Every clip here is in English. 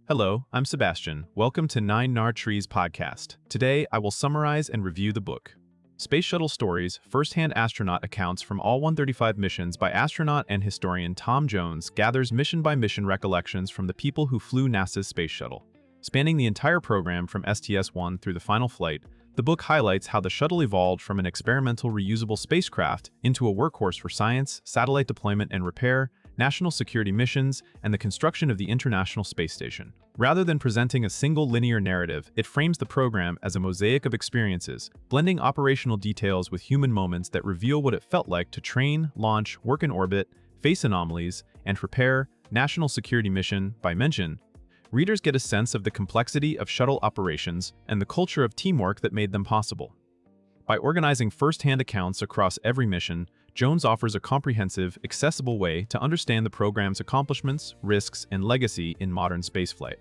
Hello, I'm Sebastian. Welcome to Nine Nar Trees podcast. Today, I will summarize and review the book. Space Shuttle Stories, First-Hand Astronaut Accounts from All 135 Missions by astronaut and historian Tom Jones gathers mission-by-mission recollections from the people who flew NASA's Space Shuttle. Spanning the entire program from STS-1 through the final flight, the book highlights how the shuttle evolved from an experimental reusable spacecraft into a workhorse for science, satellite deployment and repair, national security missions, and the construction of the International Space Station. Rather than presenting a single linear narrative, it frames the program as a mosaic of experiences, blending operational details with human moments that reveal what it felt like to train, launch, work in orbit, face anomalies, and prepare national security mission by mention. Readers get a sense of the complexity of shuttle operations and the culture of teamwork that made them possible. By organizing first-hand accounts across every mission, Jones offers a comprehensive, accessible way to understand the program's accomplishments, risks, and legacy in modern spaceflight.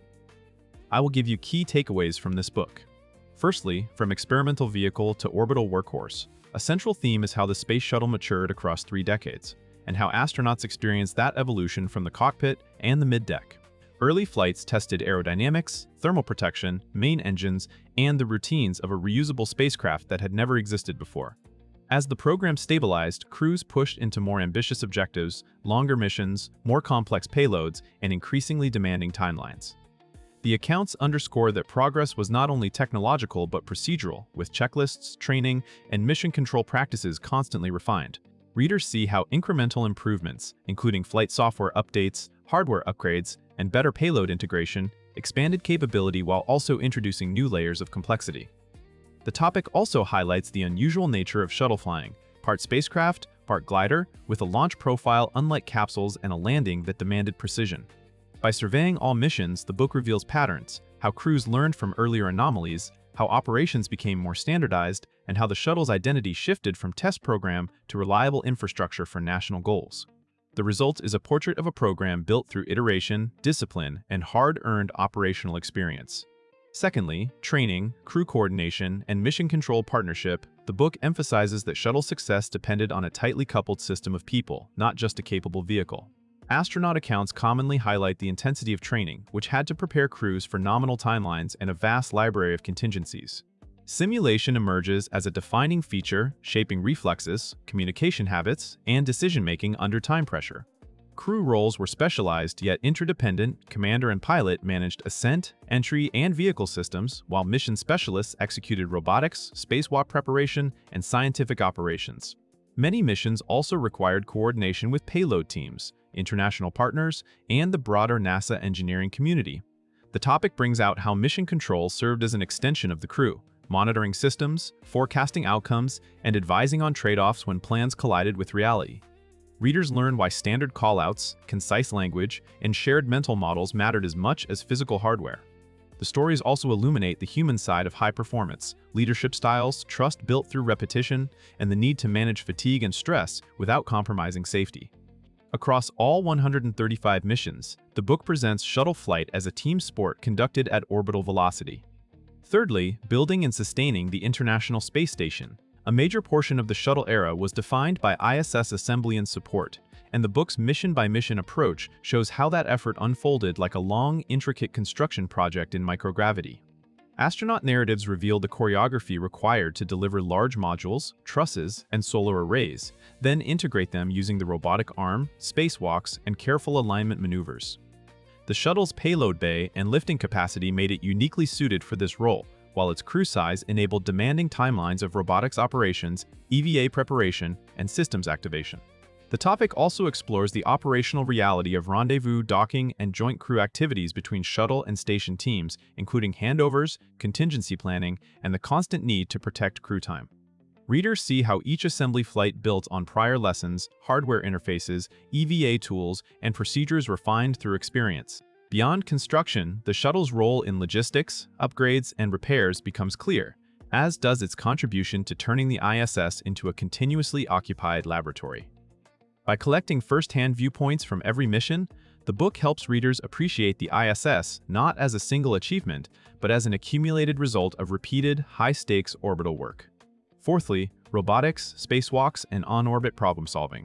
I will give you key takeaways from this book. Firstly, from experimental vehicle to orbital workhorse, a central theme is how the space shuttle matured across 3 decades, and how astronauts experienced that evolution from the cockpit and the mid-deck. Early flights tested aerodynamics, thermal protection, main engines, and the routines of a reusable spacecraft that had never existed before. As the program stabilized, crews pushed into more ambitious objectives, longer missions, more complex payloads, and increasingly demanding timelines. The accounts underscore that progress was not only technological but procedural, with checklists, training, and mission control practices constantly refined. Readers see how incremental improvements, including flight software updates, hardware upgrades, and better payload integration, expanded capability while also introducing new layers of complexity. The topic also highlights the unusual nature of shuttle flying, part spacecraft, part glider, with a launch profile unlike capsules and a landing that demanded precision. By surveying all missions, the book reveals patterns, how crews learned from earlier anomalies, how operations became more standardized, and how the shuttle's identity shifted from test program to reliable infrastructure for national goals. The result is a portrait of a program built through iteration, discipline, and hard-earned operational experience. Secondly, training, crew coordination, and mission control partnership. The book emphasizes that shuttle success depended on a tightly coupled system of people, not just a capable vehicle. Astronaut accounts commonly highlight the intensity of training, which had to prepare crews for nominal timelines and a vast library of contingencies. Simulation emerges as a defining feature, shaping reflexes, communication habits, and decision-making under time pressure. Crew roles were specialized yet interdependent. Commander and pilot managed ascent, entry, and vehicle systems, while mission specialists executed robotics, spacewalk preparation, and scientific operations. Many missions also required coordination with payload teams, international partners, and the broader NASA engineering community. The topic brings out how mission control served as an extension of the crew, monitoring systems, forecasting outcomes, and advising on trade-offs when plans collided with reality. Readers learn why standard callouts, concise language, and shared mental models mattered as much as physical hardware. The stories also illuminate the human side of high performance, leadership styles, trust built through repetition, and the need to manage fatigue and stress without compromising safety. Across all 135 missions, the book presents shuttle flight as a team sport conducted at orbital velocity. Thirdly, building and sustaining the International Space Station. A major portion of the shuttle era was defined by ISS assembly and support, and the book's mission-by-mission approach shows how that effort unfolded like a long, intricate construction project in microgravity. Astronaut narratives reveal the choreography required to deliver large modules, trusses, and solar arrays, then integrate them using the robotic arm, spacewalks, and careful alignment maneuvers. The shuttle's payload bay and lifting capacity made it uniquely suited for this role, while its crew size enabled demanding timelines of robotics operations, EVA preparation, and systems activation. The topic also explores the operational reality of rendezvous, docking, and joint crew activities between shuttle and station teams, including handovers, contingency planning, and the constant need to protect crew time. Readers see how each assembly flight built on prior lessons, hardware interfaces, EVA tools, and procedures refined through experience. Beyond construction, the shuttle's role in logistics, upgrades, and repairs becomes clear, as does its contribution to turning the ISS into a continuously occupied laboratory. By collecting first-hand viewpoints from every mission, the book helps readers appreciate the ISS not as a single achievement, but as an accumulated result of repeated, high-stakes orbital work. Fourthly, robotics, spacewalks, and on-orbit problem-solving.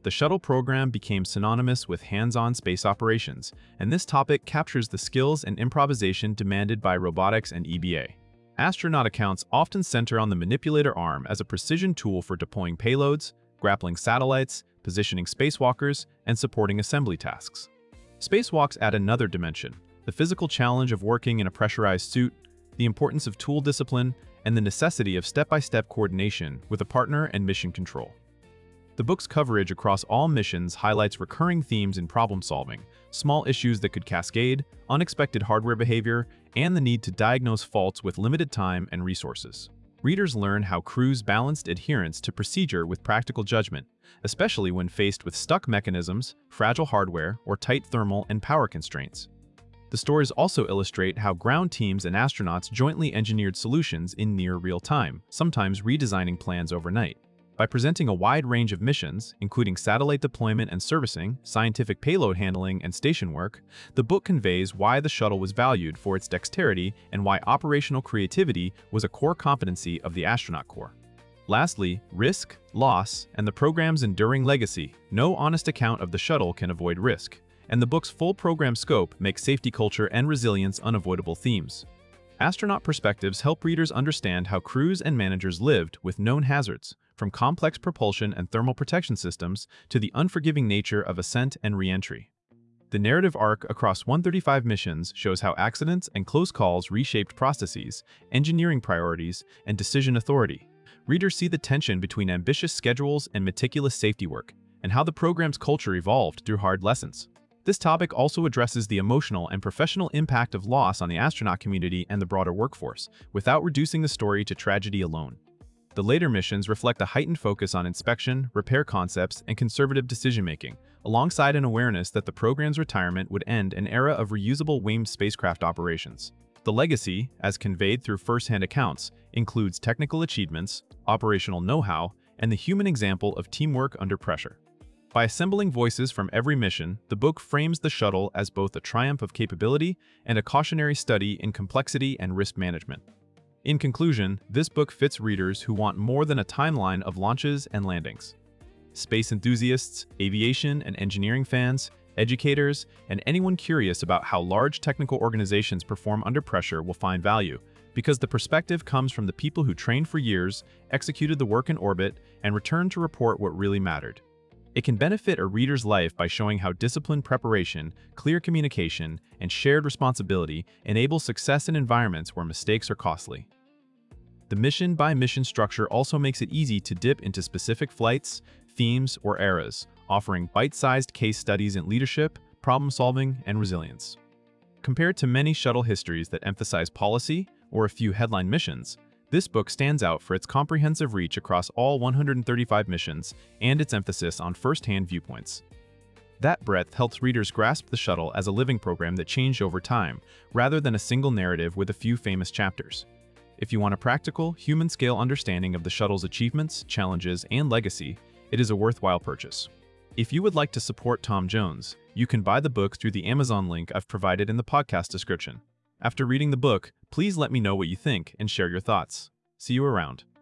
the shuttle program became synonymous with hands-on space operations, and this topic captures the skills and improvisation demanded by robotics and EBA. Astronaut accounts often center on the manipulator arm as a precision tool for deploying payloads, grappling satellites, positioning spacewalkers, and supporting assembly tasks. Spacewalks add another dimension: the physical challenge of working in a pressurized suit, the importance of tool discipline, and the necessity of step-by-step coordination with a partner and mission control. The book's coverage across all missions highlights recurring themes in problem-solving, small issues that could cascade, unexpected hardware behavior, and the need to diagnose faults with limited time and resources. Readers learn how crews balanced adherence to procedure with practical judgment, especially when faced with stuck mechanisms, fragile hardware, or tight thermal and power constraints. The stories also illustrate how ground teams and astronauts jointly engineered solutions in near real time, sometimes redesigning plans overnight. By presenting a wide range of missions, including satellite deployment and servicing, scientific payload handling, and station work, the book conveys why the shuttle was valued for its dexterity and why operational creativity was a core competency of the astronaut corps. Lastly, risk, loss, and the program's enduring legacy. No honest account of the shuttle can avoid risk, and the book's full program scope makes safety culture and resilience unavoidable themes. Astronaut perspectives help readers understand how crews and managers lived with known hazards, from complex propulsion and thermal protection systems to the unforgiving nature of ascent and re-entry. The narrative arc across 135 missions shows how accidents and close calls reshaped processes, engineering priorities, and decision authority. Readers see the tension between ambitious schedules and meticulous safety work, and how the program's culture evolved through hard lessons. This topic also addresses the emotional and professional impact of loss on the astronaut community and the broader workforce, without reducing the story to tragedy alone. The later missions reflect a heightened focus on inspection, repair concepts, and conservative decision-making, alongside an awareness that the program's retirement would end an era of reusable winged spacecraft operations. The legacy, as conveyed through first-hand accounts, includes technical achievements, operational know-how, and the human example of teamwork under pressure. By assembling voices from every mission, the book frames the shuttle as both a triumph of capability and a cautionary study in complexity and risk management. In conclusion, this book fits readers who want more than a timeline of launches and landings. Space enthusiasts, aviation and engineering fans, educators, and anyone curious about how large technical organizations perform under pressure will find value, because the perspective comes from the people who trained for years, executed the work in orbit, and returned to report what really mattered. It can benefit a reader's life by showing how disciplined preparation, clear communication, and shared responsibility enable success in environments where mistakes are costly. The mission-by-mission structure also makes it easy to dip into specific flights, themes, or eras, offering bite-sized case studies in leadership, problem-solving, and resilience. Compared to many shuttle histories that emphasize policy or a few headline missions, this book stands out for its comprehensive reach across all 135 missions and its emphasis on first-hand viewpoints. That breadth helps readers grasp the shuttle as a living program that changed over time, rather than a single narrative with a few famous chapters. If you want a practical, human-scale understanding of the shuttle's achievements, challenges, and legacy, it is a worthwhile purchase. If you would like to support Tom Jones, you can buy the book through the Amazon link I've provided in the podcast description. After reading the book, please let me know what you think and share your thoughts. See you around.